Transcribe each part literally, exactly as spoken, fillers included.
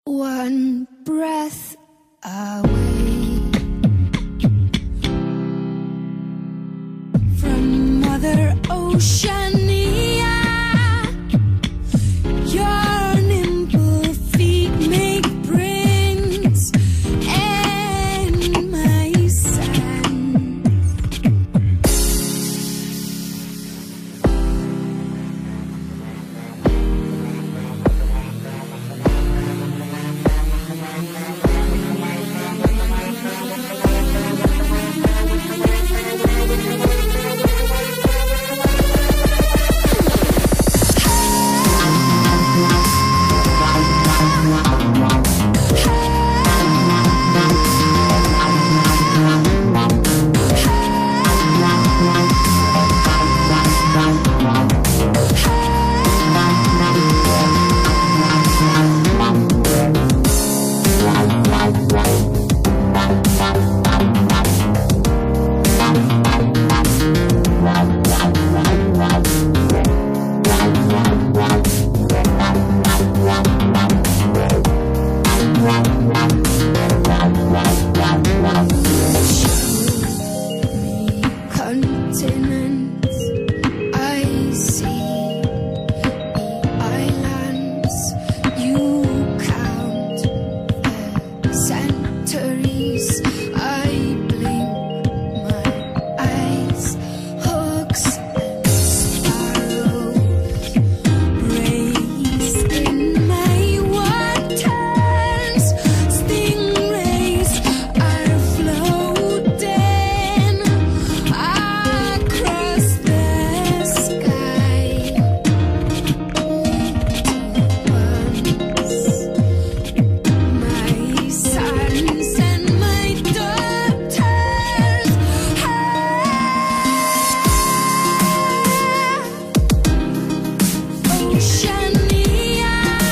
One breath away from Mother Oceania, your nimble feet make prints in my sand. Continents I see, the islands you count, the centuries I blink my eyes, hooks and sparrows race in my waters, stingrays are floating across the sky. My sons and my daughters Oceania,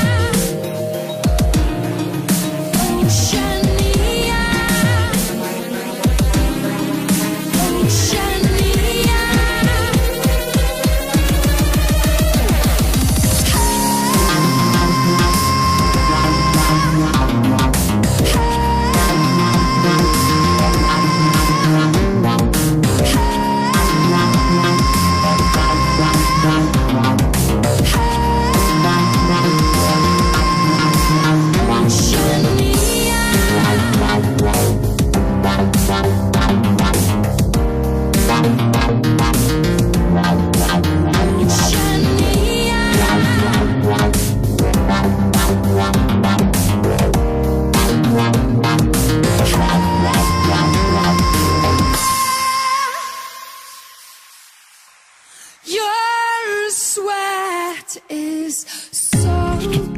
Oceania, Oceania. Your sweat is so